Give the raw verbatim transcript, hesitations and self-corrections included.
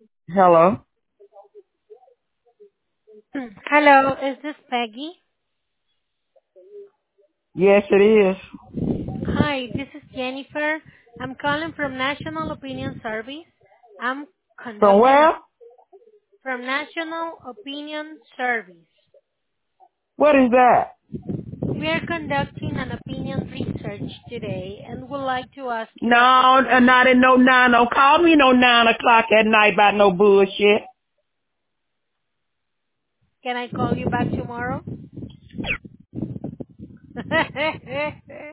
Hello? Hello, is this Peggy? Yes, it is. Hi, this is Jennifer. I'm calling from National Opinion Service. I'm From conducting a, where? from National Opinion Service. What is that? We are conducting an opinion research today and would like to ask you No, a few uh, questions. not at no nine. Don't call me no nine o'clock at night about no bullshit. Can I call you back tomorrow?